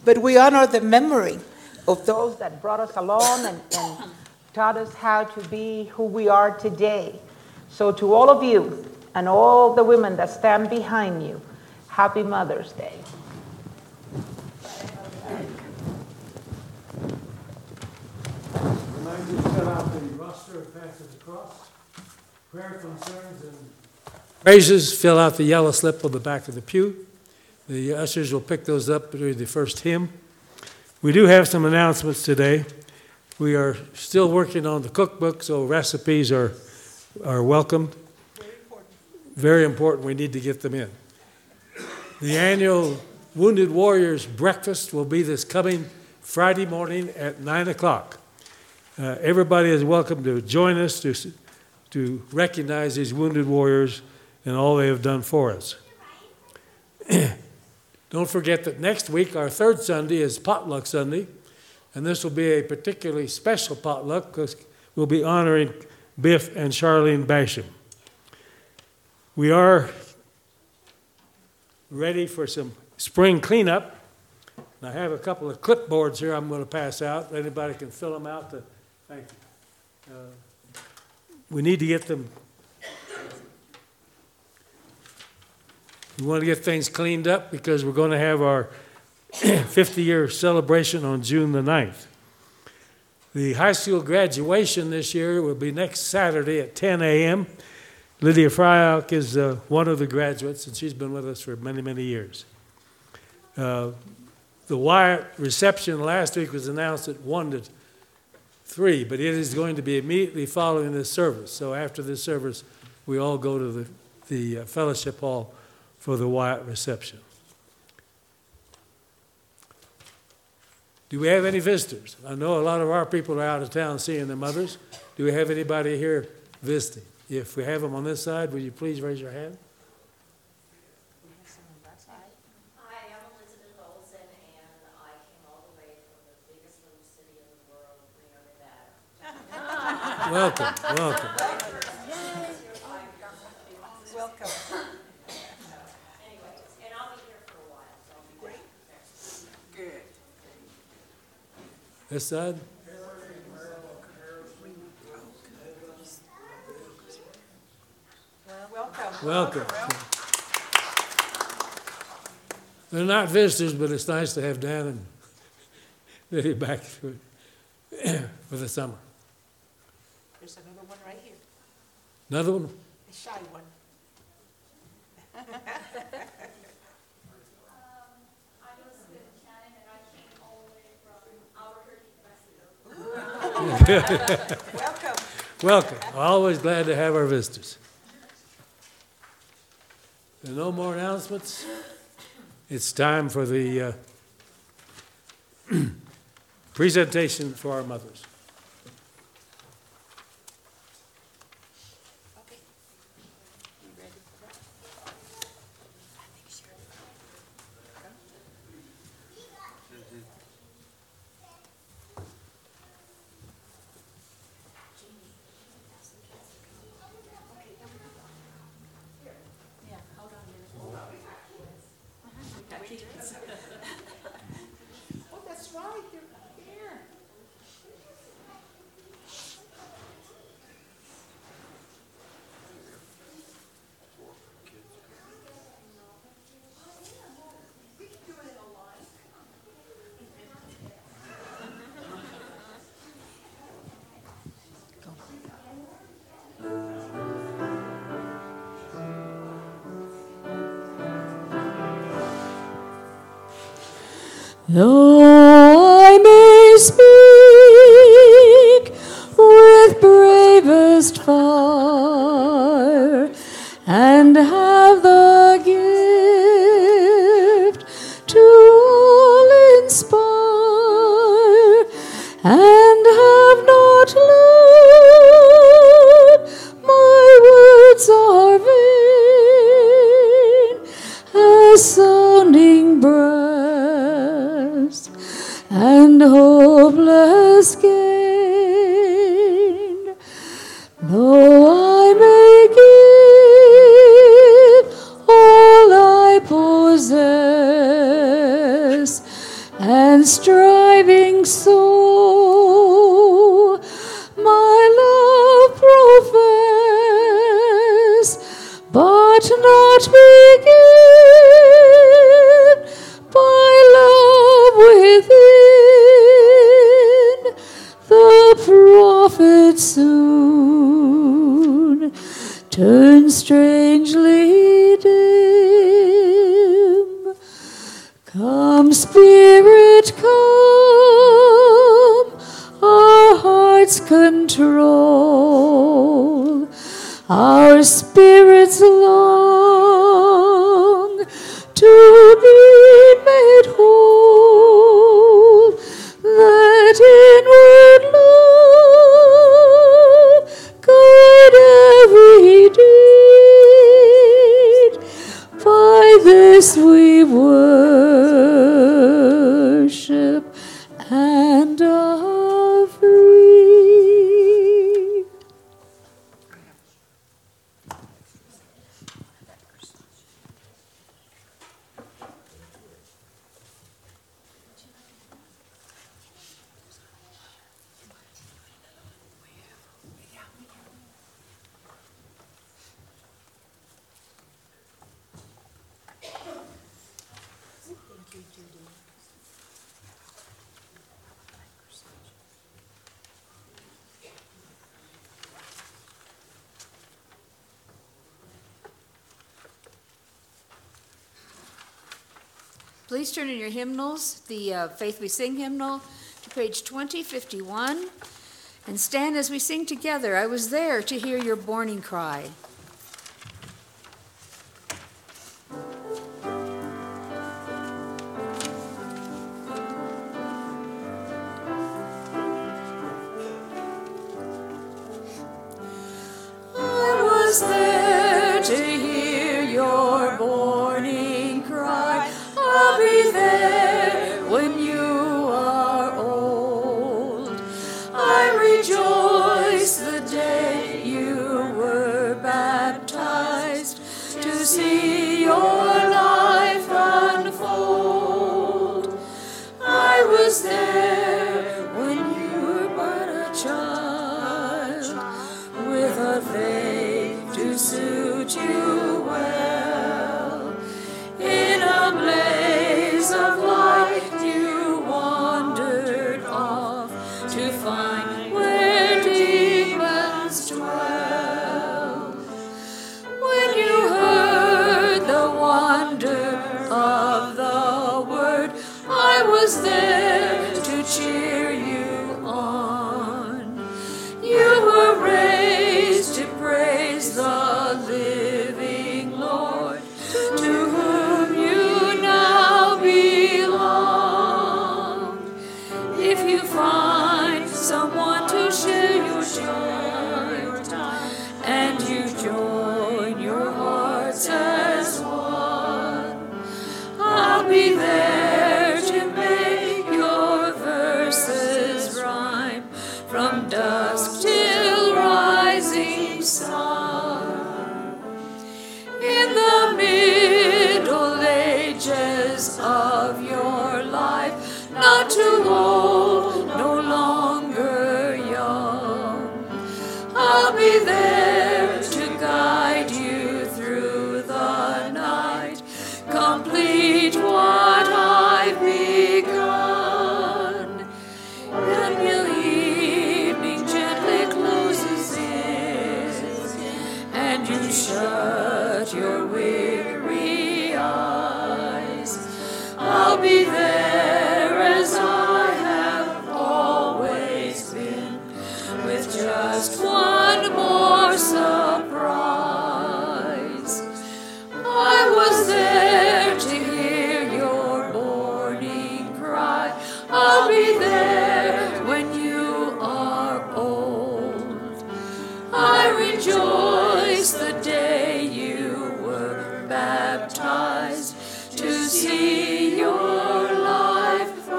but we honor the memory of those that brought us along and taught us how to be who we are today. So to all of you and all the women that stand behind you, happy Mother's Day. Remind you to fill out the roster of Pass It Across. Prayer concerns and praises, fill out the yellow slip on the back of the pew. The ushers will pick those up during the first hymn. We do have some announcements today. We are still working on the cookbook, so recipes are welcomed. Very important. Very important. We need to get them in. The annual Wounded Warriors Breakfast will be this coming Friday morning at 9 o'clock. Everybody is welcome to join us to recognize these wounded warriors and all they have done for us. Don't forget that next week, our third Sunday, is Potluck Sunday, and this will be a particularly special potluck because we'll be honoring Biff and Charlene Basham. We are ready for some spring cleanup. And I have a couple of clipboards here I'm going to pass out. Anybody can fill them out. Thank you. We need to get them. We want to get things cleaned up because we're going to have our 50-year celebration on June the 9th. The high school graduation this year will be next Saturday at 10 a.m. Lydia Fryock is one of the graduates, and she's been with us for many, many years. The Wyatt reception last week was announced at 1 to 3, but it is going to be immediately following this service. So after this service, we all go to the fellowship hall for the Wyatt reception. Do we have any visitors? I know a lot of our people are out of town seeing their mothers. Do we have anybody here visiting? If we have them on this side, will you please raise your hand? Hi, I'm Elizabeth Olsen, and I came all the way from the biggest little city in the world, Reno, Nevada. Welcome, welcome. Welcome. Anyways, and I'll be here for a while, so I'll be great. Good. This side? Welcome. Welcome. They're not visitors, but it's nice to have Dan and Lydia back for the summer. There's another one right here, Another one? a shy one. I'm Elizabeth Cannon, and I came all the way from Albuquerque, Mexico. Welcome. Welcome. Always glad to have our visitors. There are no more announcements. It's time for the presentation for our mothers. Okay. You ready for that? I think Shirley. Come. Yeah, hold on a minute. Oh, that's right, they're here. Though I may speak with bravest fire and have the gift to all inspire and have not learned, my words are vain as sounding brass and hopeless gain. Though I may give all I possess and striving so my love profess, but not begin by love within. The prophet soon turned strangely dim. Come, Spirit, come, our hearts control. Our spirits long to be made whole. Let inward love guide every deed. By this we worship and are free. Please turn in your hymnals, the Faith We Sing hymnal, to page 2051, and stand as we sing together. I was there to hear your warning cry. I was there to hear your warning cry. I'll be there when you are old. I rejoice the day you were baptized to see your life unfold. I was there when you were but a child, with a faith to suit you well. In a blaze of light you wandered off to find where demons dwell. When you heard the wonder of the word, I was there to cheer you on. You were raised to praise the living Lord, to whom you now belong. If you find someone to share your joy, and you join your hearts as one, I'll be there to make your verses rhyme from dusk till rising sun. In the Middle Ages of your life, not too old, no longer young, I'll be there to guide you through the night, complete what I've begun. And till evening gently closes in, and you shut your weary eyes, I'll be there as I have always been, with just one more surprise. I was there to hear your warning cry. I'll be there when you are old. I rejoice the day you were baptized to see your life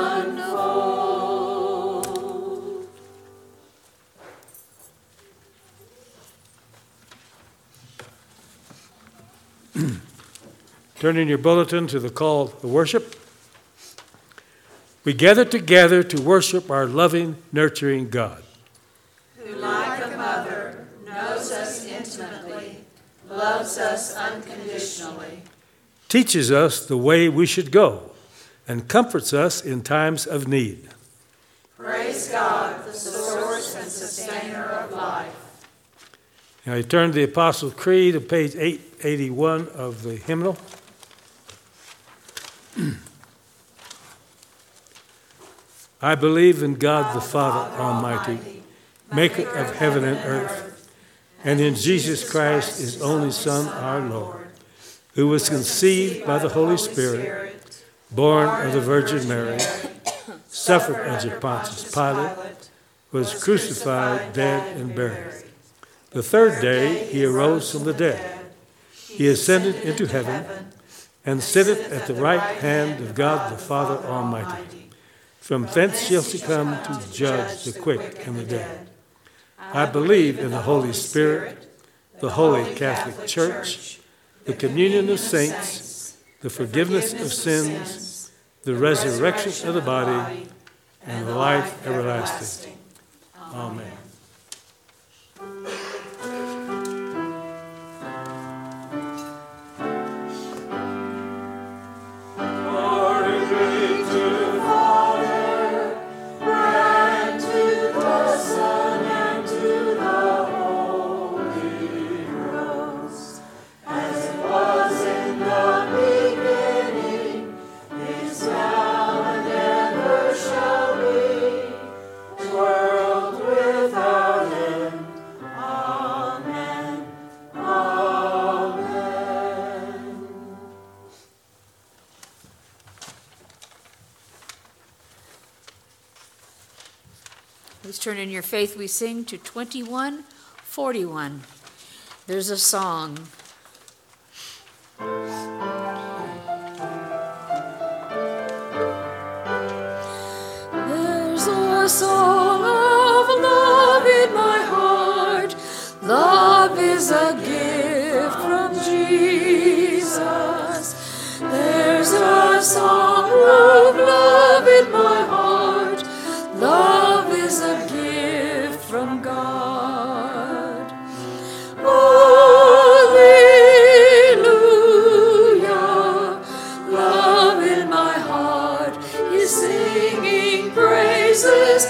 unfold. Turn in your bulletin to the call to worship. we gather together to worship our loving, nurturing God. Who, like a mother, knows us intimately, loves us unconditionally, Teaches us the way we should go, and comforts us in times of need. praise God, the source and sustainer of life. Now you turn to the Apostles' Creed on page 881 of the hymnal. I believe in God the Father Almighty, maker of heaven and earth, and in Jesus Christ, his only Son, our Lord, who was conceived by the Holy Spirit, born of the Virgin Mary, suffered under Pontius Pilate, was crucified, dead, and buried. The third day he arose from the dead. He ascended into heaven, and sitteth at the right hand of God the Father Almighty. From thence shall he come to judge the quick and the dead. I believe in the Holy Spirit, the Holy Catholic Church, the communion of saints, the forgiveness of sins, the resurrection of the body, and the life everlasting. Amen. Please turn in your faith we sing to 2141. There's a song. There's a song of love in my heart. Love is a gift from Jesus. There's a song of love in my heart. Love is a gift from God. Hallelujah. Love in my heart is singing praises.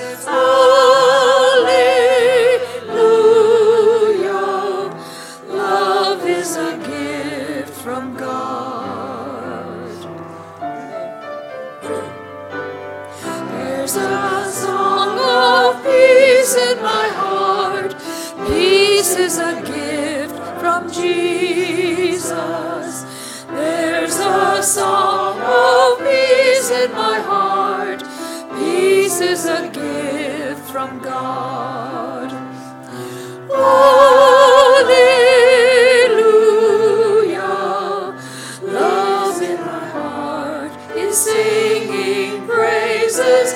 Hallelujah. Love is a gift from God. There's a song of peace in my heart. Peace is a gift from Jesus. There's a song of peace in my heart. Peace is a gift from God. Hallelujah. Love in my heart is singing praises.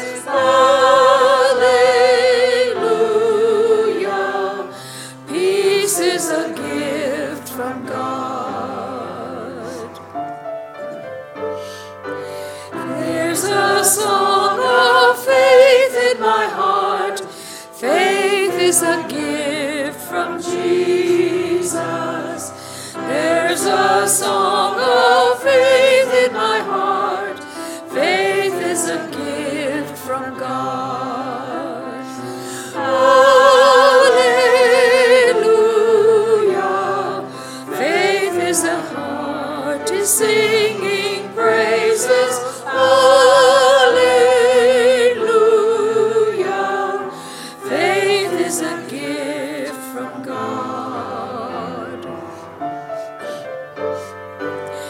Hallelujah. Peace is a gift from God. There's a song of faith in my heart. Faith is a gift from Jesus. There's a song of faith in my heart. Faith is a gift from God. Hallelujah. Faith is a heart is singing praises. Hallelujah. Faith is a gift from God.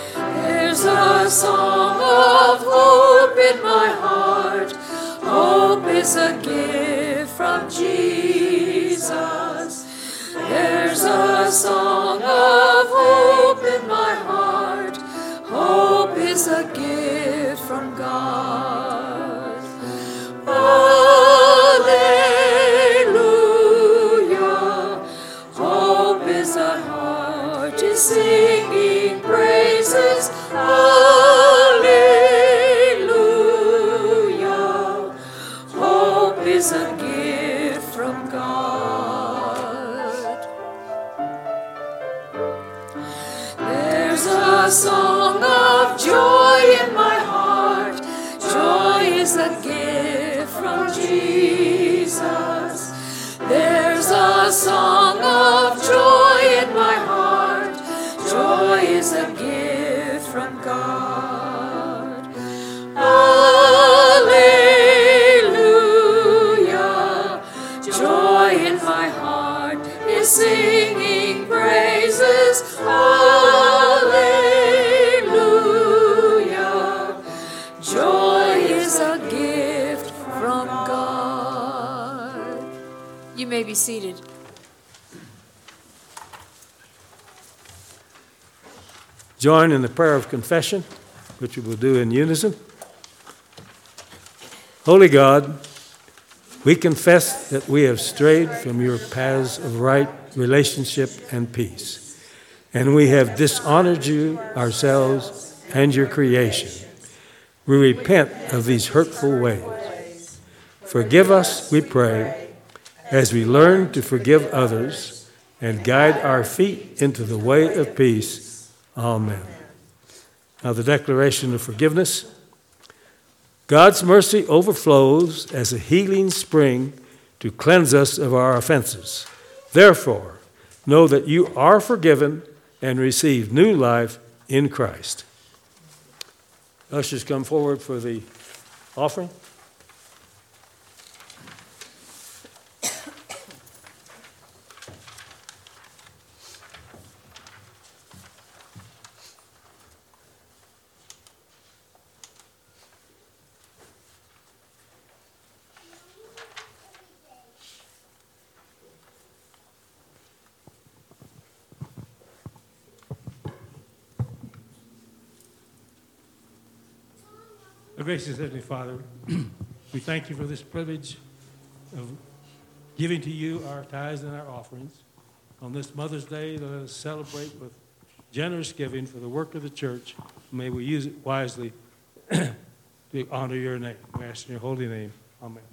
There's a song of hope in my heart. Oh, is a gift from Jesus. There's a song of joy in my heart. Joy is a gift from God. Alleluia. Joy in my heart is singing praises. Alleluia. Joy is a gift from God. You may be seated. Join in the prayer of confession, which we will do in unison. Holy God, we confess that we have strayed from your paths of right relationship and peace, and we have dishonored you, ourselves, and your creation. We repent of these hurtful ways. Forgive us, we pray, as we learn to forgive others and guide our feet into the way of peace. Amen. Now the declaration of forgiveness. God's mercy overflows as a healing spring to cleanse us of our offenses. Therefore, know that you are forgiven and receive new life in Christ. Ushers, come forward for the offering. Our gracious Heavenly Father, we thank you for this privilege of giving to you our tithes and our offerings. On this Mother's Day, let us celebrate with generous giving for the work of the church. May we use it wisely to honor your name. We ask in your holy name. Amen.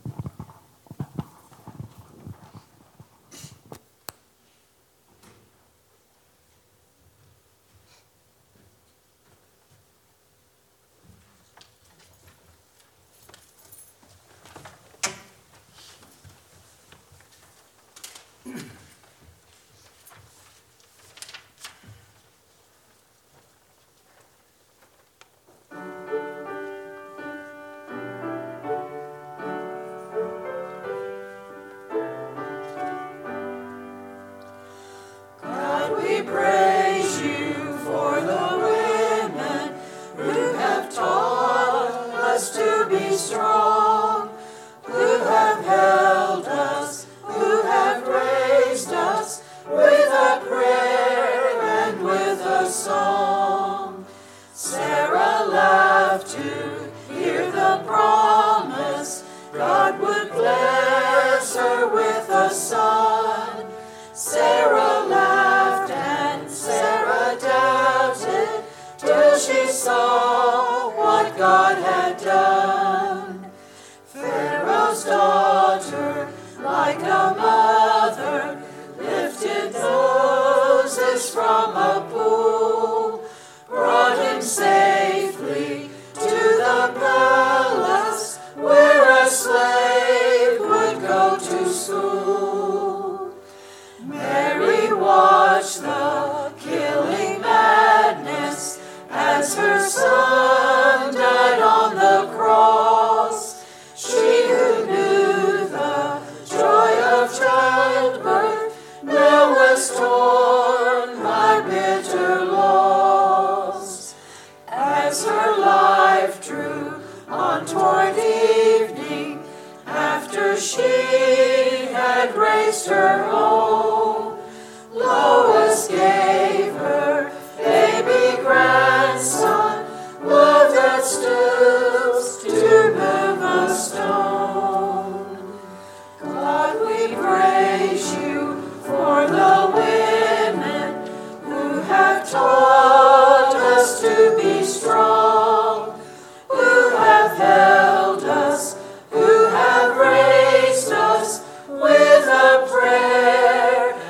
Who have raised us with a prayer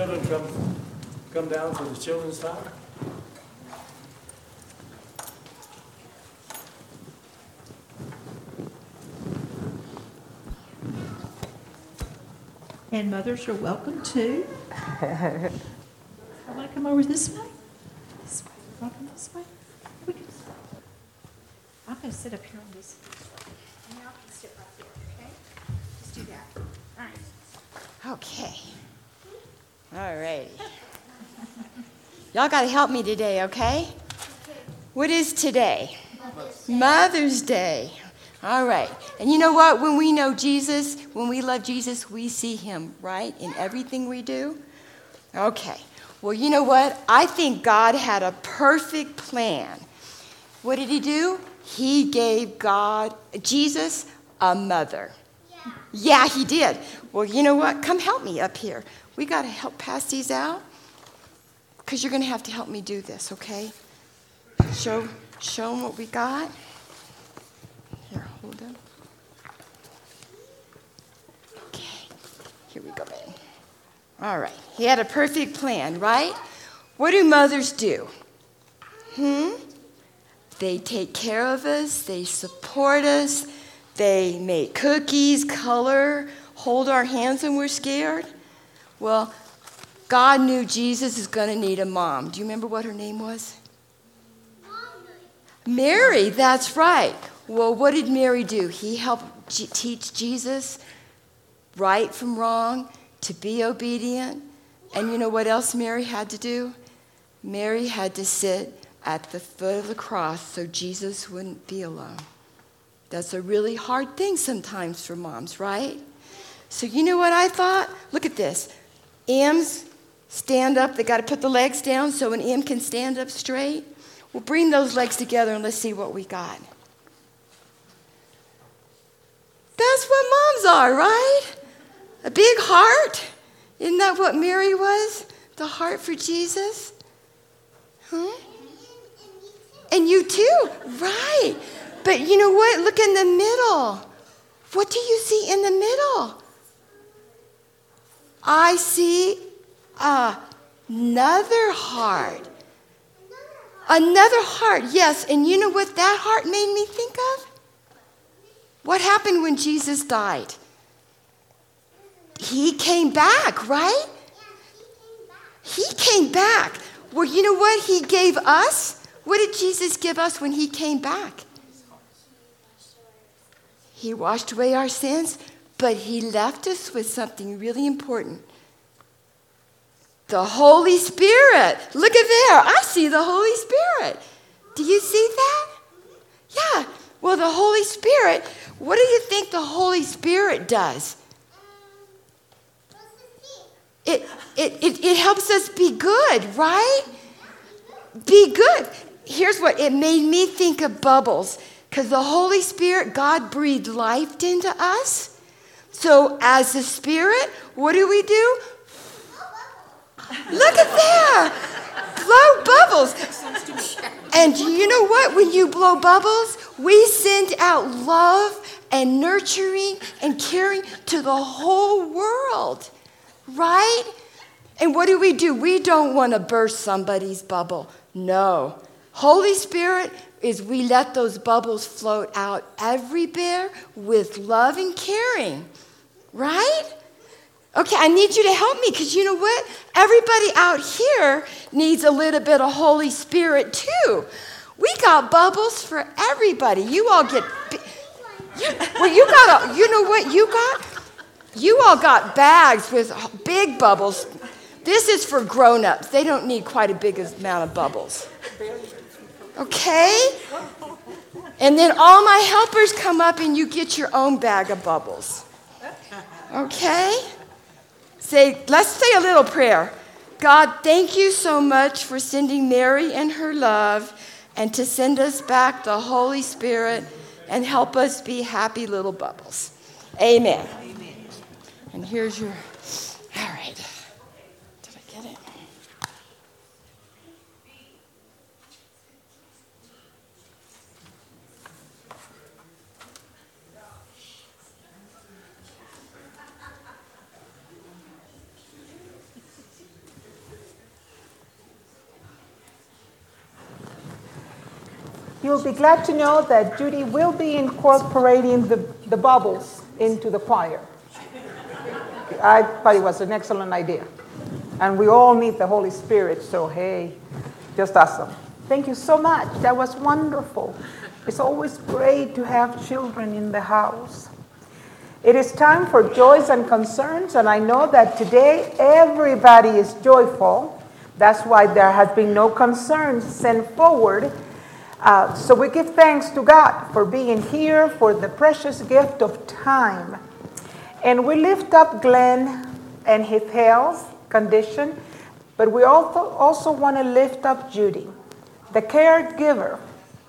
children come down for the children's time? And mothers are welcome too. I want to come over this way. This way. Welcome this way. We can- I'm going to sit up here on this. And y'all can sit right there, okay? Let's do that. All right. Okay. All righty. Y'all got to help me today, okay? What is today? Mother's Day. All right. And you know what? When we know Jesus, when we love Jesus, we see him, right? In everything we do. Okay. Well, you know what? I think God had a perfect plan. What did he do? He gave Jesus, a mother. Yeah, he did. Well, you know what? Come help me up here. We got to help pass these out because you're going to have to help me do this, okay? Show them what we got. Here, hold them. Okay, here we go, man. All right, he had a perfect plan, right? What do mothers do? They take care of us, they support us, they make cookies, color, hold our hands when we're scared. Well, God knew Jesus is going to need a mom. Do you remember what her name was? Mary, that's right. Well, what did Mary do? He helped teach Jesus right from wrong, to be obedient. And you know what else Mary had to do? Mary had to sit at the foot of the cross so Jesus wouldn't be alone. That's a really hard thing sometimes for moms, right? So you know what I thought? Look at this. M's stand up. They got to put the legs down so an M can stand up straight. Well, bring those legs together and let's see what we got. That's what moms are, right? A big heart. Isn't that what Mary was? The heart for Jesus? And you too, right. But you know what? Look in the middle. What do you see in the middle? I see another heart. Another heart, yes. And you know what that heart made me think of? What happened when Jesus died? He came back, right? He came back. Well, you know what he gave us? What did Jesus give us when he came back? He washed away our sins, but he left us with something really important. The Holy Spirit. Look at there. I see the Holy Spirit. Do you see that? Yeah. Well, the Holy Spirit, what do you think the Holy Spirit does? It helps us be good, right? Be good. Here's what it made me think of bubbles. Because the Holy Spirit, God breathed life into us. So as the Spirit, what do? Look at there. Blow bubbles. And you know what? When you blow bubbles, we send out love and nurturing and caring to the whole world. Right? And what do? We don't want to burst somebody's bubble. No. Holy Spirit is we let those bubbles float out everywhere with love and caring. Right? Okay, I need you to help me because you know what? Everybody out here needs a little bit of Holy Spirit too. We got bubbles for everybody. You all get... you know what you got? You all got bags with big bubbles. This is for grown-ups. They don't need quite a big amount of bubbles. Okay? And then all my helpers come up and you get your own bag of bubbles. Okay? Let's say a little prayer. God, thank you so much for sending Mary and her love and to send us back the Holy Spirit and help us be happy little bubbles. Amen. And here's your, all right. Did I get it? You'll be glad to know that Judy will be incorporating the bubbles into the choir. I thought it was an excellent idea. And we all need the Holy Spirit, so hey, just awesome. Thank you so much. That was wonderful. It's always great to have children in the house. It is time for joys and concerns, and I know that today everybody is joyful. That's why there has been no concerns sent forward. So we give thanks to God for being here, for the precious gift of time. And we lift up Glenn and his health condition, but we also want to lift up Judy, the caregiver.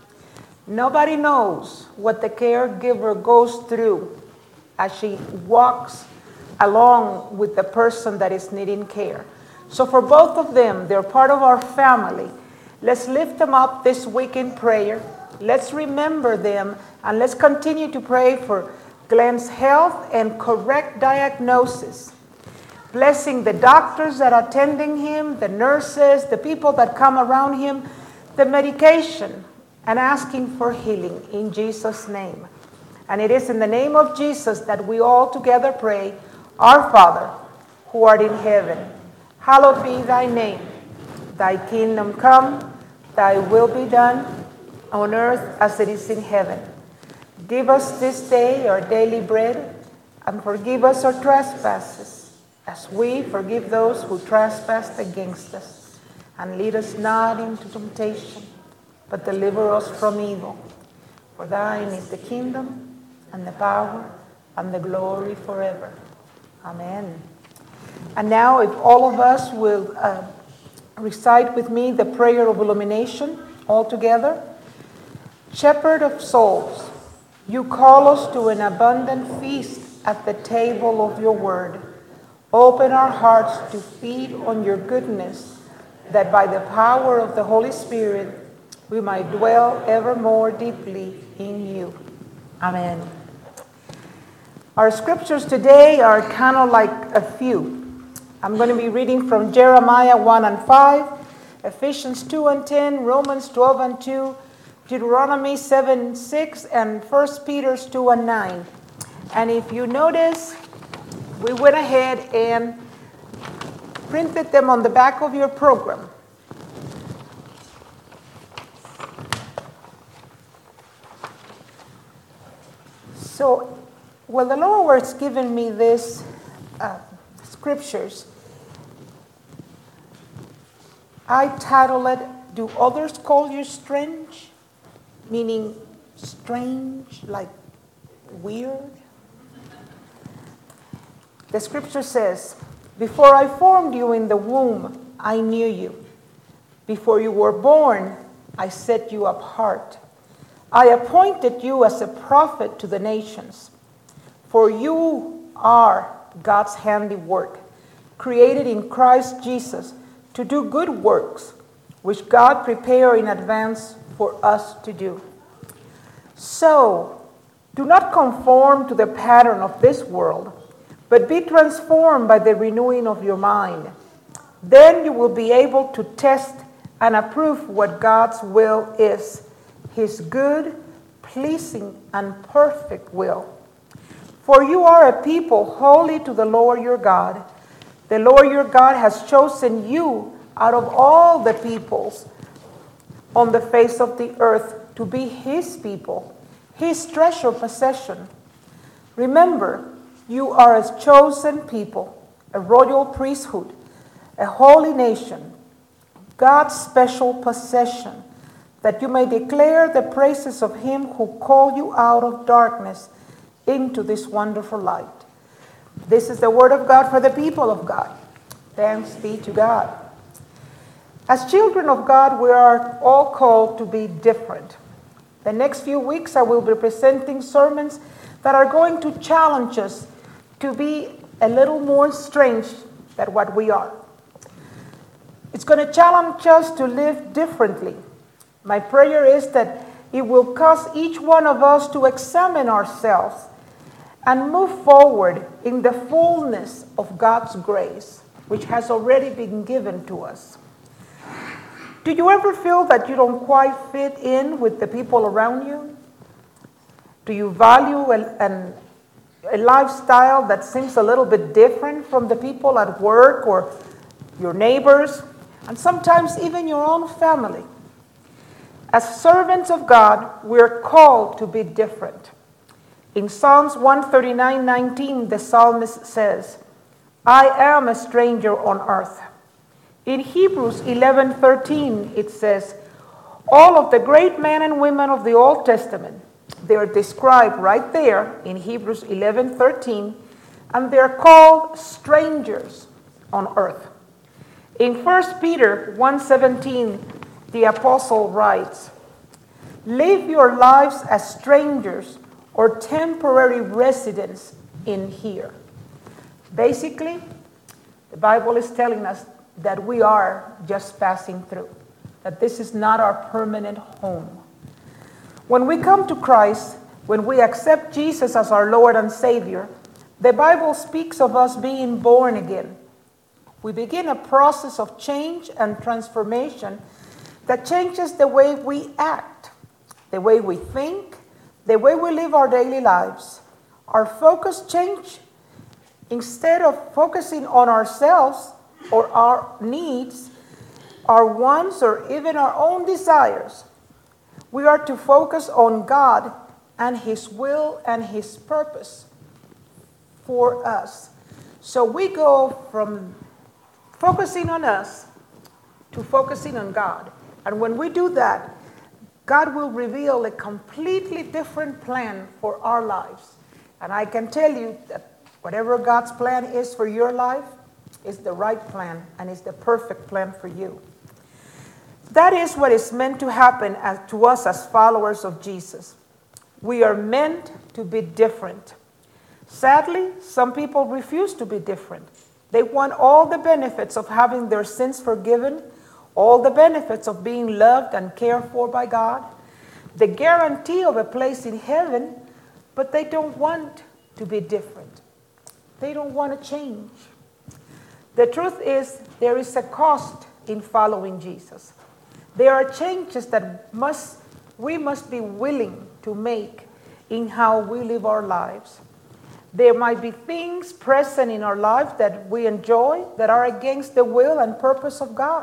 Nobody knows what the caregiver goes through as she walks along with the person that is needing care. So for both of them, they're part of our family. Let's lift them up this week in prayer. Let's remember them, and let's continue to pray for Glenn's health and correct diagnosis. Blessing the doctors that are attending him, the nurses, the people that come around him, the medication, and asking for healing in Jesus' name. And it is in the name of Jesus that we all together pray, Our Father, who art in heaven, hallowed be thy name. Thy kingdom come, thy will be done, on earth as it is in heaven. Give us this day our daily bread, and forgive us our trespasses, as we forgive those who trespass against us. And lead us not into temptation, but deliver us from evil. For thine is the kingdom, and the power, and the glory forever. Amen. And now, if all of us will recite with me the prayer of illumination all together. Shepherd of souls, you call us to an abundant feast at the table of your word. Open our hearts to feed on your goodness, that by the power of the Holy Spirit we might dwell ever more deeply in you. Amen. Our scriptures today are kind of like a few. I'm going to be reading from Jeremiah 1 and 5, Ephesians 2 and 10, Romans 12 and 2, Deuteronomy 7, 6, and 1 Peter 2 and 9. And if you notice, we went ahead and printed them on the back of your program. So, well, the Lord was giving me these scriptures. I titled it, Do Others Call You Strange? Meaning strange, like weird. The scripture says, Before I formed you in the womb, I knew you. Before you were born, I set you apart. I appointed you as a prophet to the nations. For you are God's handiwork, created in Christ Jesus to do good works, which God prepared in advance for us to do. So, do not conform to the pattern of this world, but be transformed by the renewing of your mind. Then you will be able to test and approve what God's will is, his good, pleasing, and perfect will. For you are a people holy to the Lord your God. The Lord your God has chosen you out of all the peoples on the face of the earth to be his people, his treasured possession. Remember, you are a chosen people, a royal priesthood, a holy nation, God's special possession, that you may declare the praises of him who called you out of darkness into this wonderful light. This is the word of God for the people of God. Thanks be to God. As children of God, we are all called to be different. The next few weeks, I will be presenting sermons that are going to challenge us to be a little more strange than what we are. It's going to challenge us to live differently. My prayer is that it will cause each one of us to examine ourselves and move forward in the fullness of God's grace, which has already been given to us. Do you ever feel that you don't quite fit in with the people around you? Do you value a lifestyle that seems a little bit different from the people at work or your neighbors, and sometimes even your own family? As servants of God, we're called to be different. In Psalms 139:19, the psalmist says, I am a stranger on earth. In Hebrews 11:13, it says, all of the great men and women of the Old Testament, they are described right there in Hebrews 11:13, and they're called strangers on earth. In 1 Peter 1:17, the apostle writes, live your lives as strangers or temporary residents in here. Basically, the Bible is telling us that we are just passing through, that this is not our permanent home. When we come to Christ, when we accept Jesus as our Lord and Savior, the Bible speaks of us being born again. We begin a process of change and transformation that changes the way we act, the way we think, the way we live our daily lives. Our focus changes. Instead of focusing on ourselves or our needs, our wants, or even our own desires, we are to focus on God and His will and His purpose for us. So we go from focusing on us to focusing on God. And when we do that, God will reveal a completely different plan for our lives. And I can tell you that whatever God's plan is for your life is the right plan and is the perfect plan for you. That is what is meant to happen to us as followers of Jesus. We are meant to be different. Sadly, some people refuse to be different. They want all the benefits of having their sins forgiven, all the benefits of being loved and cared for by God, the guarantee of a place in heaven, but they don't want to be different. They don't want to change. The truth is, there is a cost in following Jesus. There are changes that we must be willing to make in how we live our lives. There might be things present in our life that we enjoy that are against the will and purpose of God.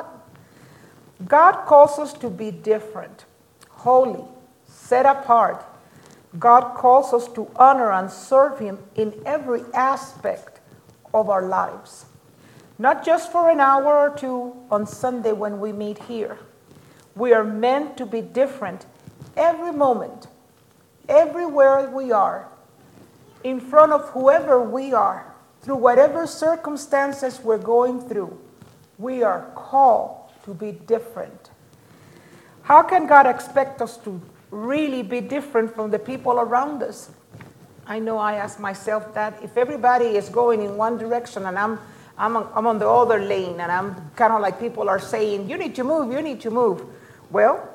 God calls us to be different, holy, set apart. God calls us to honor and serve Him in every aspect of our lives. Not just for an hour or two on Sunday when we meet here. We are meant to be different every moment, everywhere we are, in front of whoever we are, through whatever circumstances we're going through. We are called to be different. How can God expect us to really be different from the people around us? I know I ask myself that. If everybody is going in one direction and I'm on the other lane, and I'm kind of like people are saying, you need to move, you need to move. Well,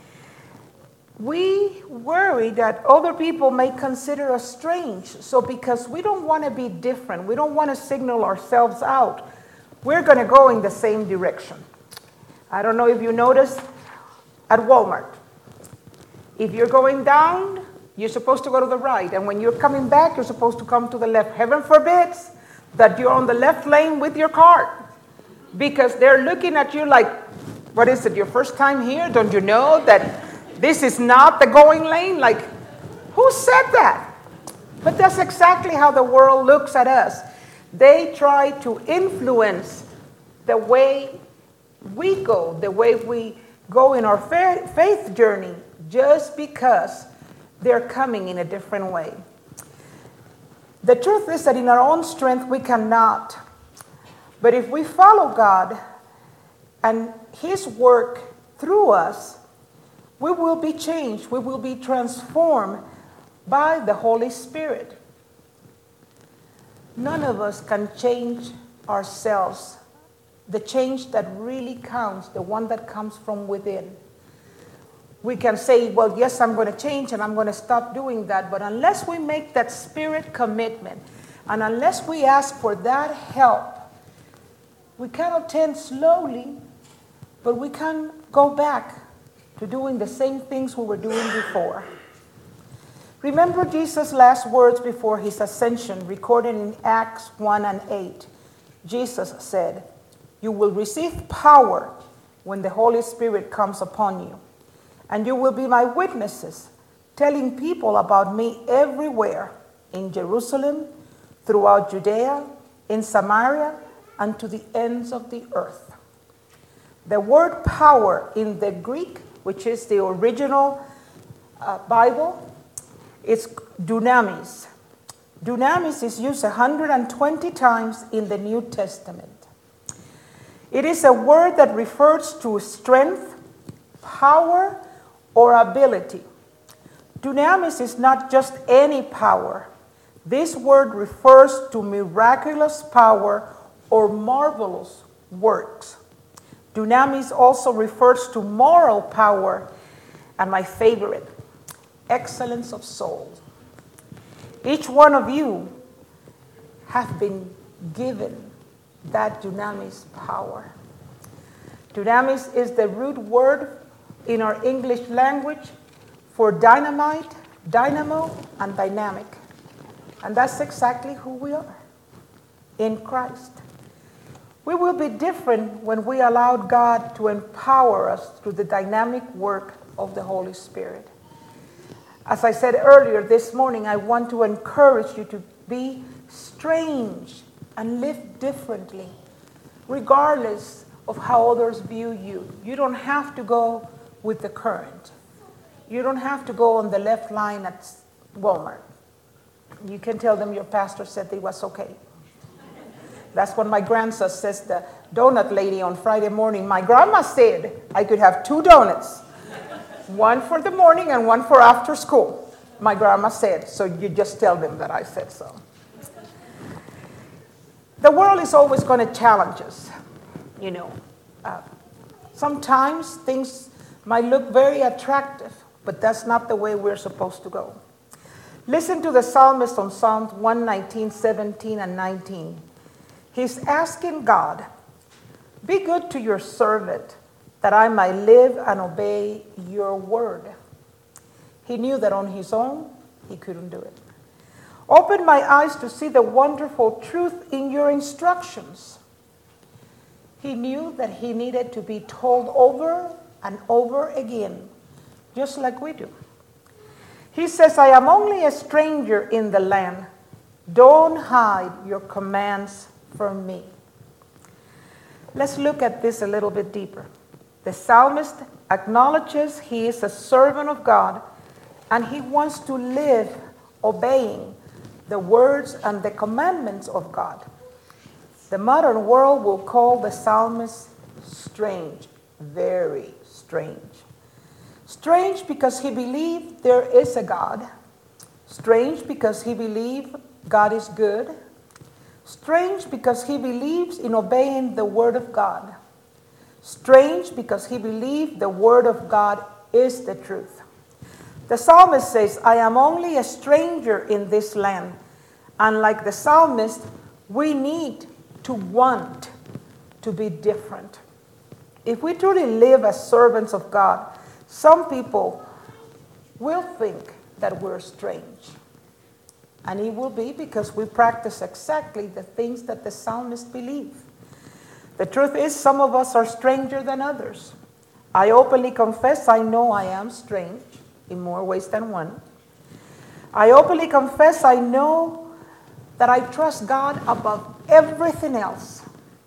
we worry that other people may consider us strange. So because we don't want to be different, we don't want to signal ourselves out, we're going to go in the same direction. I don't know if you noticed at Walmart. If you're going down, you're supposed to go to the right. And when you're coming back, you're supposed to come to the left. Heaven forbids that you're on the left lane with your cart, because they're looking at you like, what is it, your first time here? Don't you know that this is not the going lane? Like, who said that? But that's exactly how the world looks at us. They try to influence the way we go, the way we go in our faith journey, just because they're coming in a different way. The truth is that in our own strength we cannot. But if we follow God and His work through us, we will be changed. We will be transformed by the Holy Spirit. None of us can change ourselves. The change that really counts, the one that comes from within. We can say, well, yes, I'm going to change and I'm going to stop doing that. But unless we make that spirit commitment and unless we ask for that help, we can attend slowly, but we can go back to doing the same things we were doing before. Remember Jesus' last words before his ascension, recorded in Acts 1 and 8. Jesus said, "You will receive power when the Holy Spirit comes upon you, and you will be my witnesses, telling people about me everywhere, in Jerusalem, throughout Judea, in Samaria, and to the ends of the earth." The word power in the Greek, which is the original Bible, is dunamis. Dunamis is used 120 times in the New Testament. It is a word that refers to strength, power, or ability. Dunamis is not just any power. This word refers to miraculous power or marvelous works. Dunamis also refers to moral power, and my favorite, excellence of soul. Each one of you have been given that dunamis power. Dunamis is the root word in our English language for dynamite, dynamo, and dynamic. And that's exactly who we are in Christ. We will be different when we allow God to empower us through the dynamic work of the Holy Spirit. As I said earlier this morning, I want to encourage you to be strange and live differently, regardless of how others view you. You don't have to go with the current. You don't have to go on the left line at Walmart. You can tell them your pastor said it was okay. That's what my grandson says, the donut lady on Friday morning. My grandma said I could have 2 donuts, one for the morning and one for after school. My grandma said, so you just tell them that I said so. The world is always going to challenge us, you know. Sometimes things might look very attractive, but that's not the way we're supposed to go. Listen to the psalmist on Psalms 119, 17, and 19. He's asking God, "Be good to your servant, that I might live and obey your word." He knew that on his own, he couldn't do it. "Open my eyes to see the wonderful truth in your instructions." He knew that he needed to be told over and over again, just like we do. He says, "I am only a stranger in the land. Don't hide your commands from me." Let's look at this a little bit deeper. The psalmist acknowledges he is a servant of God, and he wants to live obeying the words and the commandments of God. The modern world will call the psalmist strange, very strange. Strange because he believed there is a God. Strange because he believed God is good. Strange because he believes in obeying the word of God. Strange because he believed the word of God is the truth. The psalmist says, "I am only a stranger in this land." And like the psalmist, we need to want to be different. If we truly live as servants of God, some people will think that we're strange. And it will be because we practice exactly the things that the psalmist believed. The truth is, some of us are stranger than others. I openly confess I know I am strange in more ways than one. I openly confess I know that I trust God above everything else.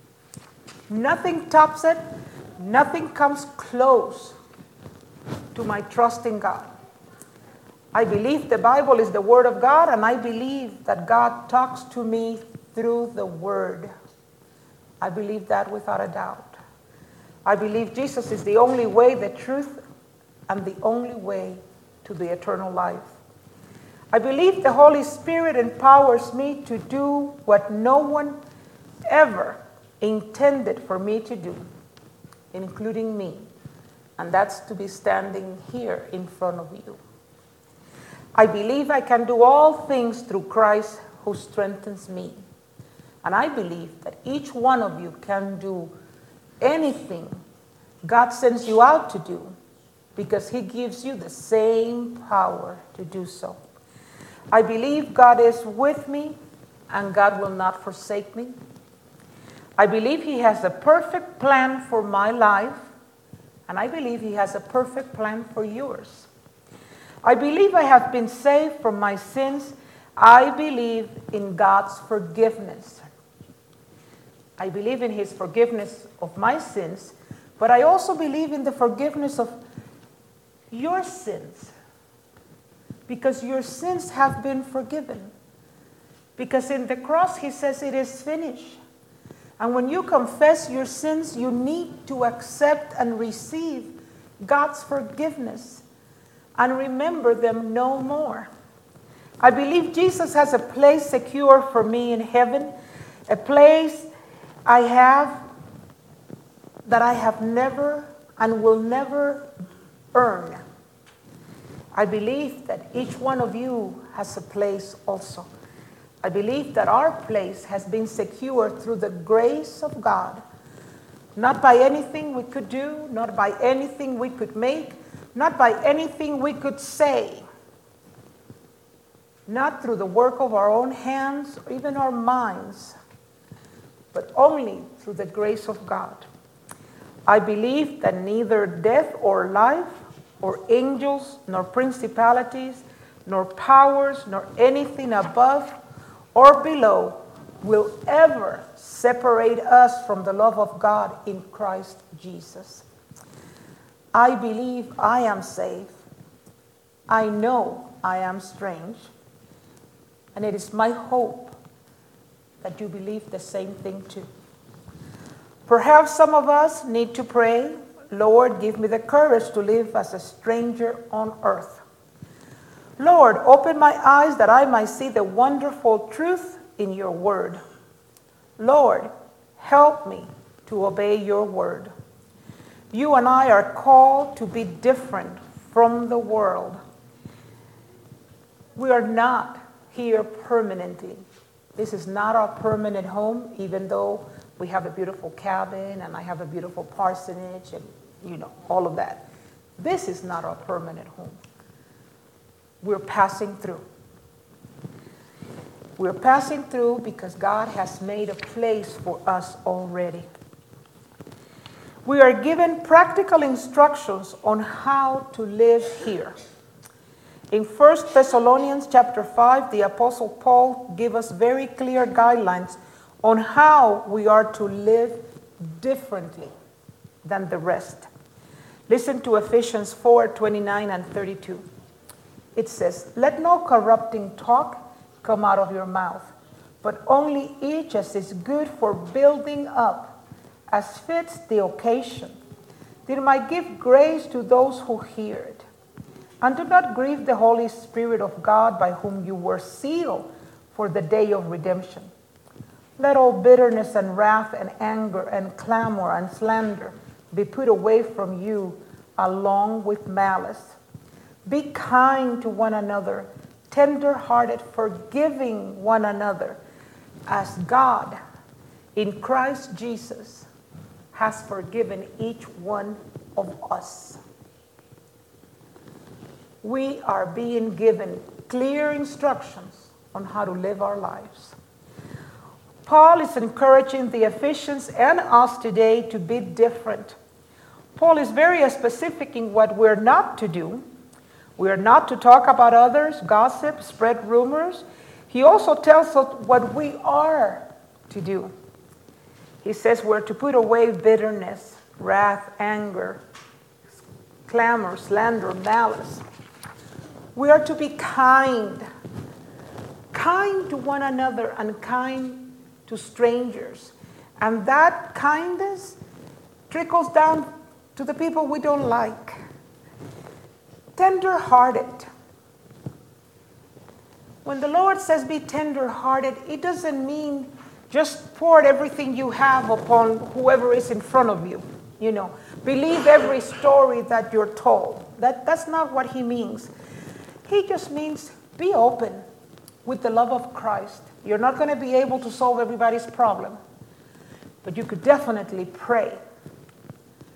Nothing tops it. Nothing comes close to my trust in God. I believe the Bible is the Word of God, and I believe that God talks to me through the Word. I believe that without a doubt. I believe Jesus is the only way, the truth, and the only way to the eternal life. I believe the Holy Spirit empowers me to do what no one ever intended for me to do, including me, and that's to be standing here in front of you. I believe I can do all things through Christ who strengthens me. And I believe that each one of you can do anything God sends you out to do, because he gives you the same power to do so. I believe God is with me and God will not forsake me. I believe he has a perfect plan for my life, and I believe he has a perfect plan for yours. I believe I have been saved from my sins. I believe in God's forgiveness. I believe in his forgiveness of my sins, but I also believe in the forgiveness of your sins, because your sins have been forgiven. Because in the cross he says it is finished. And when you confess your sins, you need to accept and receive God's forgiveness and remember them no more. I believe Jesus has a place secure for me in heaven, a place that I have never and will never earn. I believe that each one of you has a place also. I believe that our place has been secured through the grace of God, not by anything we could do, not by anything we could make, not by anything we could say, not through the work of our own hands or even our minds, but only through the grace of God. I believe that neither death or life, or angels, nor principalities, nor powers, nor anything above or below will ever separate us from the love of God in Christ Jesus. I believe I am safe. I know I am strange. And it is my hope that you believe the same thing too. Perhaps some of us need to pray, Lord, give me the courage to live as a stranger on earth. Lord, open my eyes that I might see the wonderful truth in your word. Lord, help me to obey your word. You and I are called to be different from the world. We are not here permanently. This is not our permanent home, even though we have a beautiful cabin and I have a beautiful parsonage and, all of that. This is not our permanent home. We're passing through. We're passing through because God has made a place for us already. We are given practical instructions on how to live here. In 1 Thessalonians chapter 5, the Apostle Paul gives us very clear guidelines on how we are to live differently than the rest. Listen to Ephesians 4:29 and 32. It says, "Let no corrupting talk come out of your mouth, but only each as is good for building up, as fits the occasion, that it might give grace to those who hear it. And do not grieve the Holy Spirit of God, by whom you were sealed for the day of redemption. Let all bitterness and wrath and anger and clamor and slander be put away from you, along with malice. Be kind to one another, tender-hearted, forgiving one another, as God in Christ Jesus has forgiven each one of us." We are being given clear instructions on how to live our lives. Paul is encouraging the Ephesians and us today to be different. Paul is very specific in what we're not to do. We are not to talk about others, gossip, spread rumors. He also tells us what we are to do. He says we're to put away bitterness, wrath, anger, clamor, slander, malice. We are to be kind to one another and kind to strangers. And that kindness trickles down to the people we don't like. Tender-hearted. When the Lord says be tender-hearted, it doesn't mean just pour everything you have upon whoever is in front of you. Believe every story that you're told. That's not what he means. He just means be open with the love of Christ. You're not going to be able to solve everybody's problem, but you could definitely pray.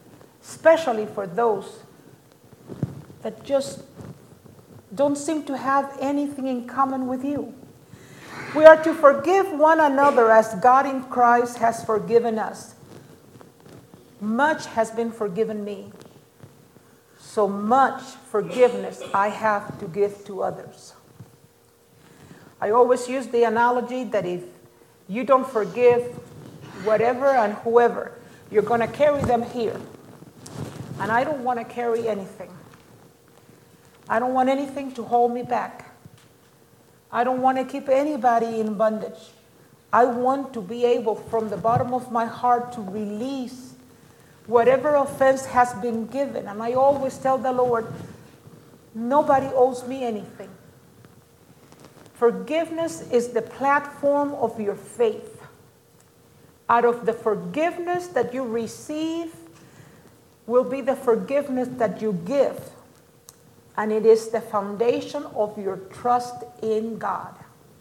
especially for those that just don't seem to have anything in common with you. We are to forgive one another as God in Christ has forgiven us. Much has been forgiven me. So much forgiveness I have to give to others. I always use the analogy that if you don't forgive whatever and whoever, you're going to carry them here. And I don't want to carry anything. I don't want anything to hold me back. I don't want to keep anybody in bondage. I want to be able, from the bottom of my heart, to release whatever offense has been given. And I always tell the Lord, nobody owes me anything. Forgiveness is the platform of your faith. Out of the forgiveness that you receive will be the forgiveness that you give. And it is the foundation of your trust in God.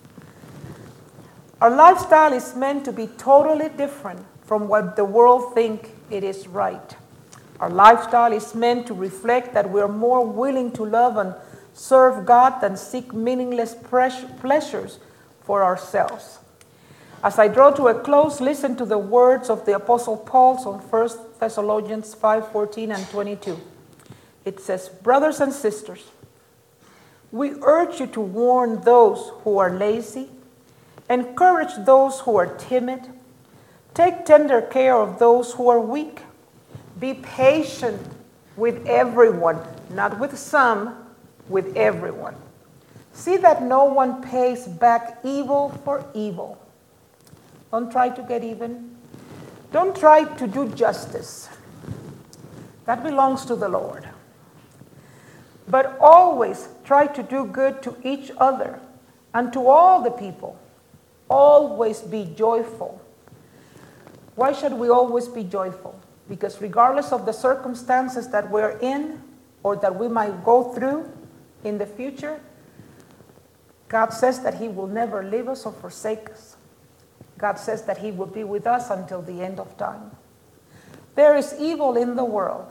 Our lifestyle is meant to be totally different from what the world thinks it is right. Our lifestyle is meant to reflect that we are more willing to love and serve God than seek meaningless pleasures for ourselves. As I draw to a close, listen to the words of the Apostle Paul on 1 Thessalonians 5:14 and 22. It says, brothers and sisters, we urge you to warn those who are lazy, encourage those who are timid, take tender care of those who are weak, be patient with everyone, not with some, with everyone. See that no one pays back evil for evil. Don't try to get even. Don't try to do justice. That belongs to the Lord. But always try to do good to each other and to all the people. Always be joyful. Why should we always be joyful? Because regardless of the circumstances that we're in or that we might go through in the future, God says that He will never leave us or forsake us. God says that He will be with us until the end of time. There is evil in the world,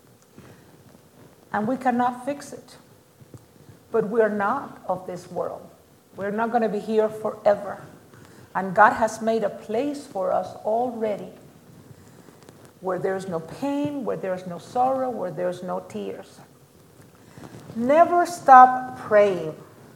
and we cannot fix it. But we are not of this world. We're not going to be here forever. And God has made a place for us already where there's no pain, where there's no sorrow, where there's no tears. Never stop praying.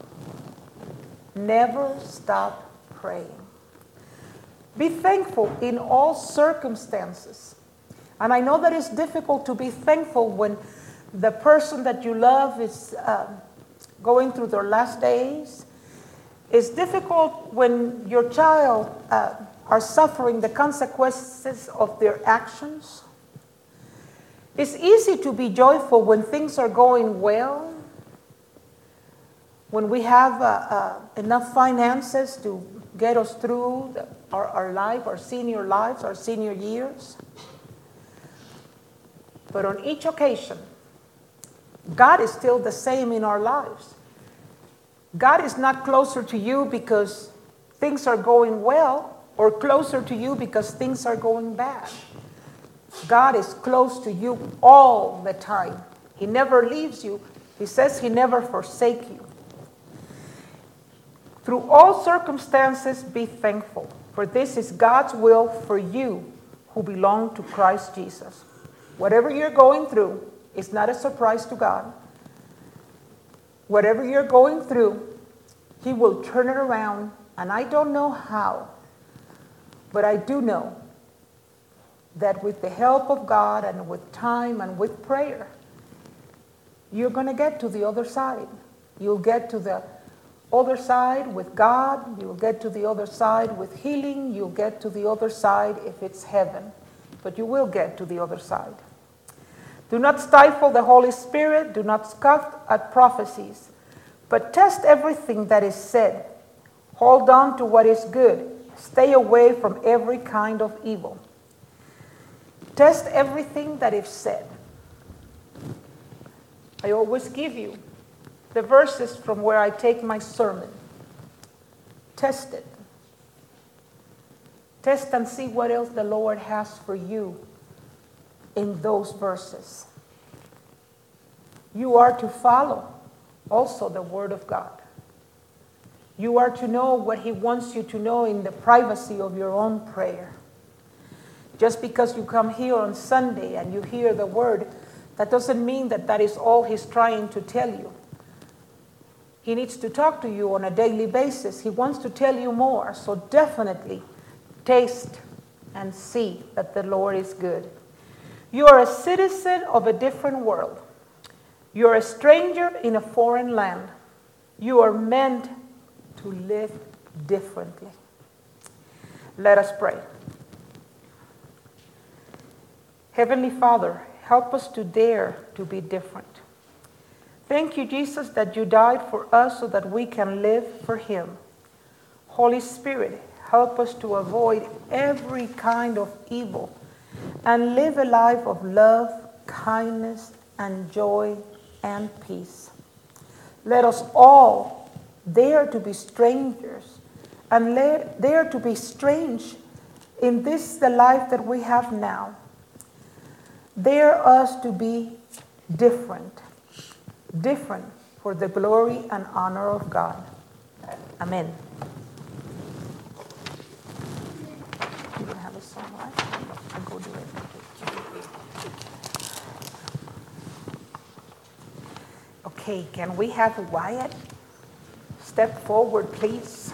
Never stop praying. Be thankful in all circumstances. And I know that it's difficult to be thankful when the person that you love is going through their last days. It's difficult when your child are suffering the consequences of their actions. It's easy to be joyful when things are going well, when we have enough finances to get us through our life, our senior lives, our senior years. But on each occasion, God is still the same in our lives. God is not closer to you because things are going well or closer to you because things are going bad. God is close to you all the time. He never leaves you. He says He never forsakes you. Through all circumstances, be thankful, for this is God's will for you who belong to Christ Jesus. Whatever you're going through is not a surprise to God. Whatever you're going through, He will turn it around, and I don't know how, but I do know that with the help of God and with time and with prayer, you're going to get to the other side. You'll get to the other side with God. You'll get to the other side with healing. You'll get to the other side if it's heaven. But you will get to the other side. Do not stifle the Holy Spirit. Do not scoff at prophecies. But test everything that is said. Hold on to what is good. Stay away from every kind of evil. Test everything that is said. I always give you the verses from where I take my sermon. Test it. Test and see what else the Lord has for you in those verses. You are to follow also the Word of God. You are to know what He wants you to know in the privacy of your own prayer. Just because you come here on Sunday and you hear the Word, that doesn't mean that that is all He's trying to tell you. He needs to talk to you on a daily basis. He wants to tell you more. So definitely taste and see that the Lord is good. You are a citizen of a different world. You are a stranger in a foreign land. You are meant to live differently. Let us pray. Heavenly Father, help us to dare to be different. Thank you, Jesus, that you died for us so that we can live for Him. Holy Spirit, help us to avoid every kind of evil and live a life of love, kindness, and joy and peace. Let us all dare to be strangers and dare to be strange in this the life that we have now. Dare us to be different for the glory and honor of God. Amen. You don't have a song, right? I'll go do it. Okay, can we have Wyatt step forward, please?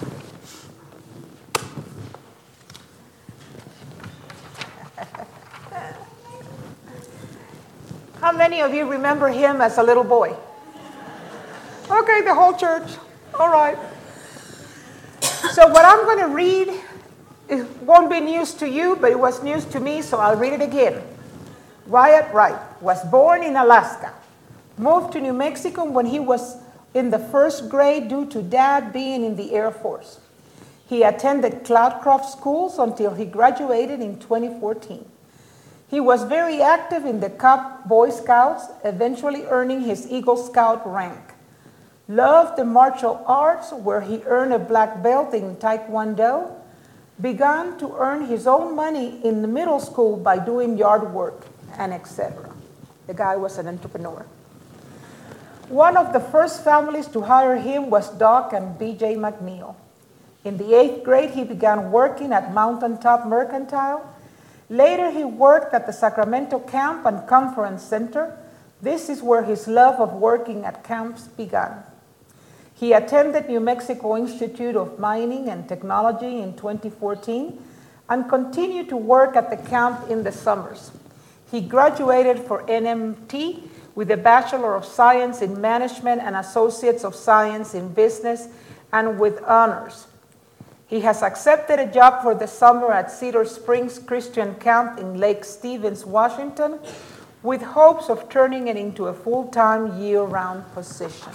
How many of you remember him as a little boy? Okay, the whole church. All right. So what I'm going to read, it won't be news to you, but it was news to me, so I'll read it again. Wyatt Wright was born in Alaska, moved to New Mexico when he was in the first grade due to Dad being in the Air Force. He attended Cloudcroft schools until he graduated in 2014. He was very active in the Cub Boy Scouts, eventually earning his Eagle Scout rank. Loved the martial arts, where he earned a black belt in Taekwondo. Began to earn his own money in the middle school by doing yard work and etc. The guy was an entrepreneur. One of the first families to hire him was Doc and B.J. McNeil. In the 8th grade, he began working at Mountaintop Mercantile. Later, he worked at the Sacramento Camp and Conference Center. This is where his love of working at camps began. He attended New Mexico Institute of Mining and Technology in 2014 and continued to work at the camp in the summers. He graduated for NMT with a Bachelor of Science in Management and Associates of Science in Business and with honors. He has accepted a job for the summer at Cedar Springs Christian Camp in Lake Stevens, Washington, with hopes of turning it into a full-time, year-round position.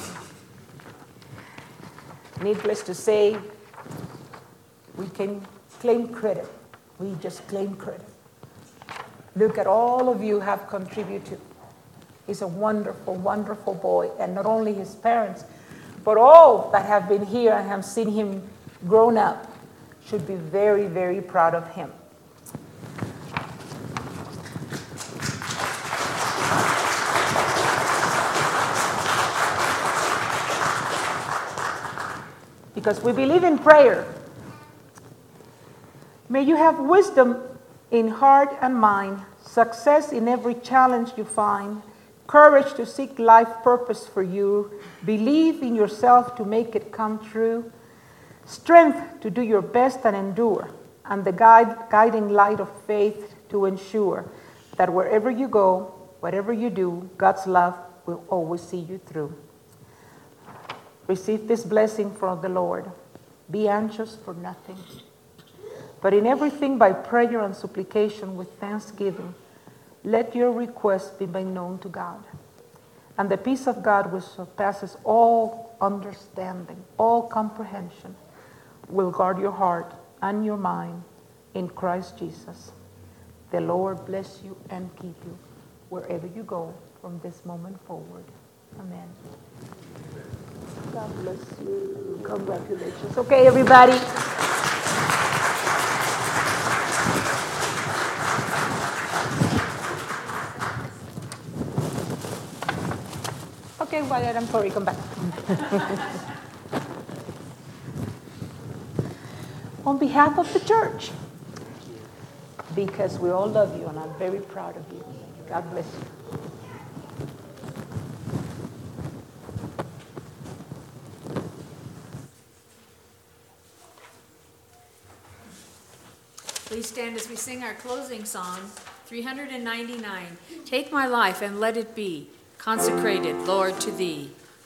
Needless to say, we can claim credit. We just claim credit. Look at all of you have contributed. He's a wonderful, wonderful boy, and not only his parents, but all that have been here and have seen him grown up should be very, very proud of him. Because we believe in prayer. May you have wisdom in heart and mind, success in every challenge you find, courage to seek life purpose for you, believe in yourself to make it come true, strength to do your best and endure, and the guiding light of faith to ensure that wherever you go, whatever you do, God's love will always see you through. Receive this blessing from the Lord. Be anxious for nothing, but in everything by prayer and supplication with thanksgiving, let your requests be made known to God. And the peace of God, which surpasses all understanding, all comprehension, will guard your heart and your mind in Christ Jesus. The Lord bless you and keep you wherever you go from this moment forward. Amen. God bless you. Congratulations. Okay, everybody. Hey, Wyatt, I'm sorry, come back. On behalf of the church, because we all love you and I'm very proud of you. God bless you. Please stand as we sing our closing song, 399. Take my life and let it be consecrated, Lord, to thee.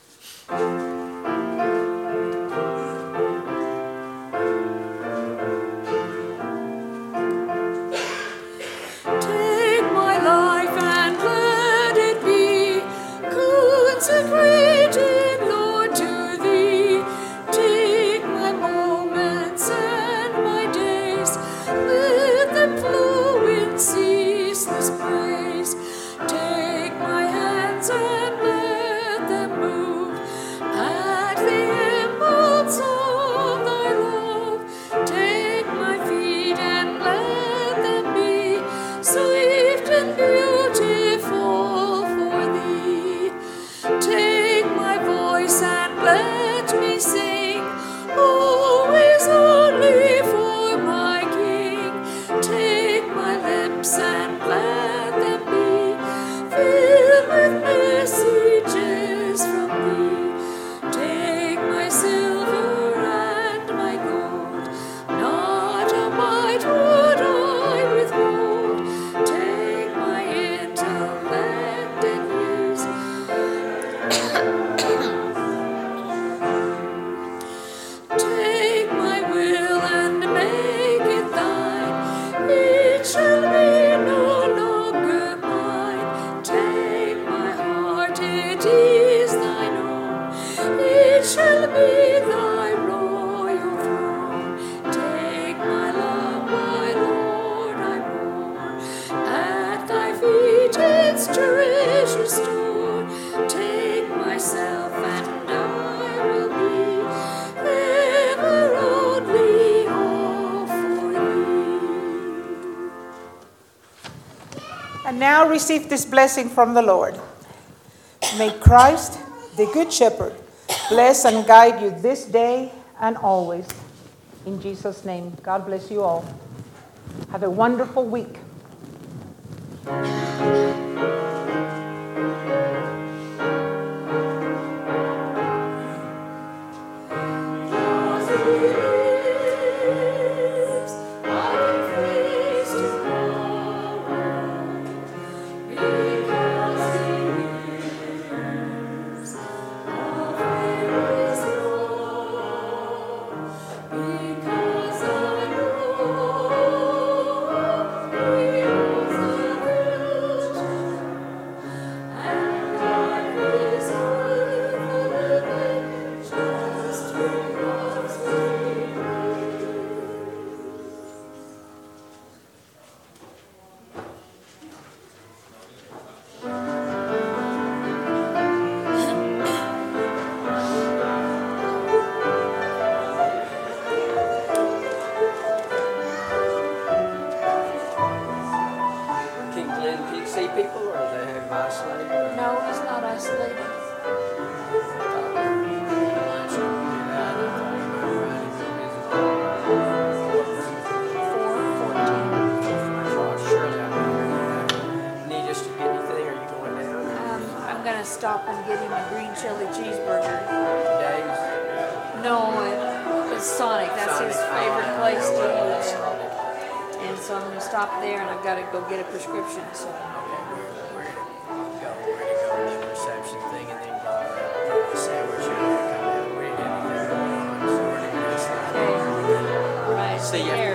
Take my life and let it be consecrated, Lord, to thee. Take my moments and my days, let them flow in ceaseless praise. Take my hands and let them move at the impulse of thy love. Take my feet and let them be swift and beautiful for thee. Take my voice and let me sing, always only for my King. Take my lips and let them be filled with messages from thee. Take my silver and my gold, not a mite would I withhold. Take my intellect and use take my will and make it thine. It shall be no longer mine. Take my heart, it is thine own. It shall be thy royal throne. Take my love, my Lord, I pour at thy feet its treasure store. Take myself and I will be ever only all for thee. And now receive this blessing from the Lord. May Christ, the Good Shepherd, bless and guide you this day and always. In Jesus' name, God bless you all. Have a wonderful week. King Glenn Peak see people, or they have him isolated? Or? No, he's not isolated. Need us to get anything? Are you going down? I'm gonna stop and get him a green chili cheeseburger. Days? No, it's Sonic. That's his favorite place to eat. And so I'm gonna stop there, and I've got to go get a prescription. So. We're gonna go to the reception thing and then go to the sandwich and come down. We didn't have anything going on, so we're gonna Okay. All right. see you.